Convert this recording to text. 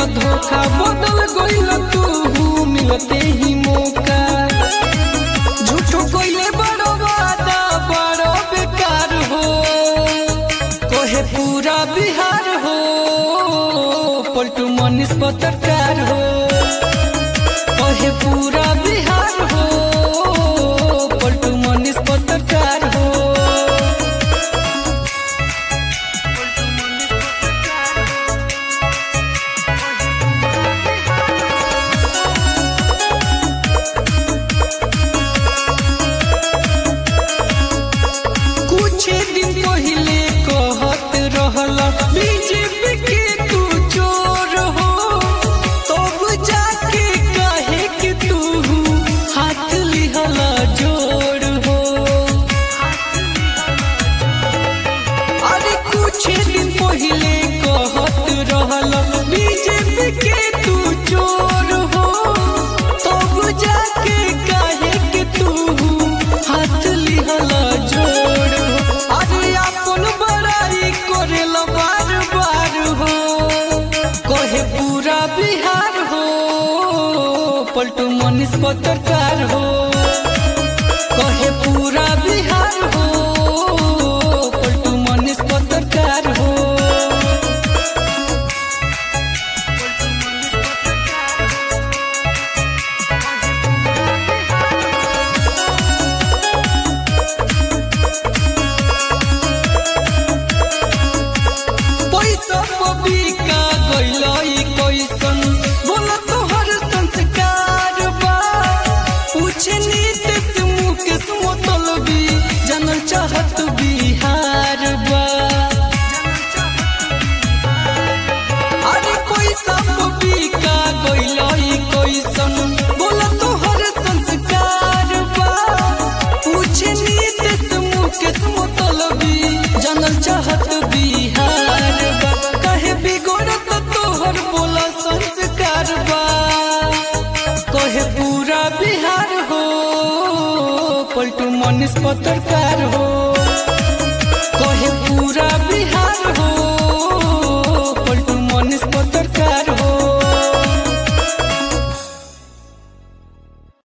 धोखा बदल गइल तू मिलते ही मौका झूठो कइले बड़ो वादा बड़ो बेकार हो कोहे पूरा बिहार हो पलटू मनीष पत्रकार हो कोहे पूरा बिहार हो पलटू मनीष पत्रकार हो दिन पहले कहत रहला बीजेपी के तू चोर हो तब जाके काहे कि तू हाथ लिहला जोड़ हो अरे कुछ दिन पहले कहत रहला बीजेपी के तू चोर हो तब जाके काहे कि तू हाथ लिहला जोड़ हो बार बार हो कोहे पूरा बिहार हो पलटू मनीष पत्रकार हो कोहे पूरा बिहार हो पलटू मनीष पत्रकार हो का गइलई कैसन बोला तोहर संस्कार बा पूछे नीतीश मुकेश मतलबी जानल चाहत बिहार बा अरे पैसा का गइलई कैसन बोला तोहर संस्कार बा पूछे नीतीश मुकेश मतलबी जानल चाहत बिहार बा बिगड़त तोहर बोला संस्कार बा कहे पूरा बिहार हो पलटू मनीष पत्रकार हो।